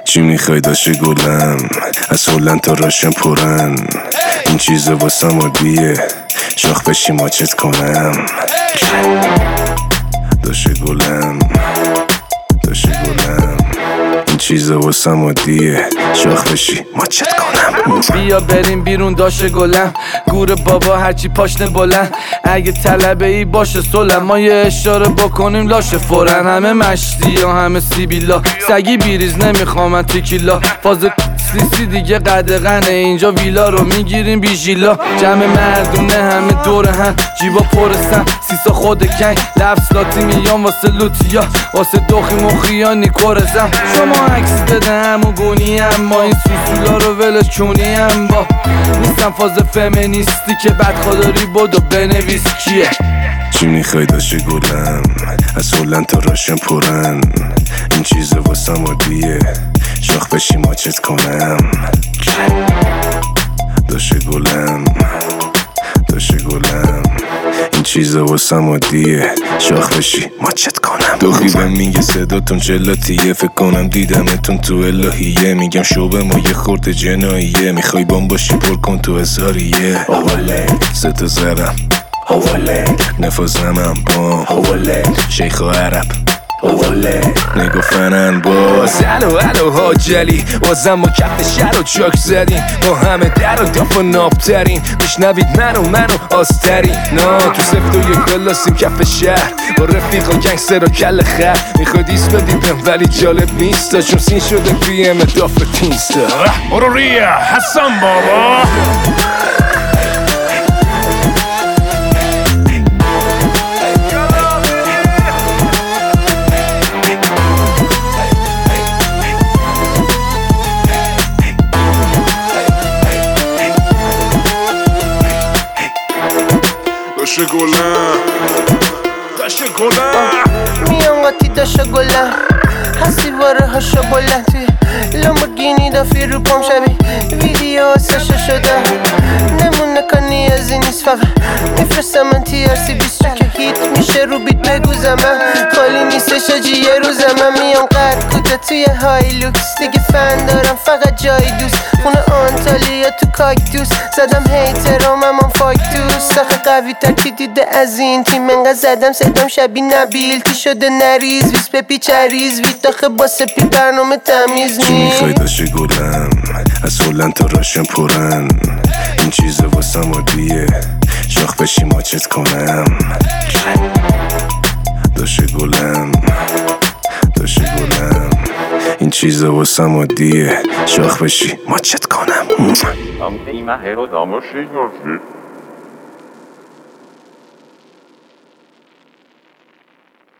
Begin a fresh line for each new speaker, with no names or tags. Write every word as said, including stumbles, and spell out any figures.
چی میخوای داشته گلم از هلند تا راشن پرن این چیزا واسم عادیه شاخ بشی ماچت کنم داشته گلم داشته گلم این چیزا واسم عادیه شاخ بشی ماچت کنم
بیا بریم بیرون داشته گلم گور بابا هرچی پاشنه بلند اگه طلبه ای باشه سلم ما یه اشاره بکنیم لاشه فورن همه مشتی ها همه سیبیلا سگی بیریز نمیخوام تیکیلا فاز سیسی دیگه قدغنه اینجا ویلا رو میگیریم بیژیلا جمع مردونه همه دور هم جیبا پرسن سیسا خود کنگ لفظ لاتی میان واسه لوتیا واسه دوخی مخیا نیکورزم شما عکس بده همو گونی هم ما این سوسولا رو ولش چونی هم با نیستم فاز فمینیستی که بدخواداری بود و بنویس کیه
چی میخوای داشته گلم از هلند تا راشن پرن این چیزا واسم عادیه شاخ بشی ماچت کنم داشته گلم داشته گلم این چیزا واسم عادیه شاخ بشی ماچت کنم دخیبم میگه صداتون جلاتیه فکر کنم دیدمتون تو الهیه میگم شوبه ما یه خورده جناییه میخوای بام باشی پر کن تو هزاریه اوله ستا زرم اوله نفازمم بام اوله شیخ و عرب اوله نگو فنن باز الو الو حاجلی بازم ما کف شهر و چاک زدیم ما همه در و داف و نابترین میشنوید منو منو آسترین نا تو سفت و یک بلاسیم کف شهر با رفیقا گنگستر و کل خر میخواد ایست بدیدم ولی جالب نیستا چون سین شده بی ام داف پینستا
برو ریا حسن بابا داشته گلم داشته گلم
میام قاطی داشته گلم هستی واره هاشو بلند توی لامبورگینی دافی رو پام شبی ویدیو سشا شده نمونه کنی از این نیست فقط میفرستم من تی ار سی بیست که هیت میشه رو بیت بگوزم من خالی نیستش آجی یه روزم من میام قد کوده توی های لوکس دیگه فن دارم فقط جای دوست خونه آنتالیا تو کاکتوس زدم هیترام هم فاکتوس سخه قوی تر کی دیده از این تیم انقدر زدم صدام شبی نبیل تی شده نریز ویس پپی چریز ویت داخه با سپی برنامه تمیز
چی میخوای داشته گلم از هلند تا راشن پرن این چیزا واسم عادیه شاخ بشی ماچت کنم داشته گلم داشته گلم این چیزا واسم عادیه شاخ بشی ماچت کنم
Am prima hero domo sciogli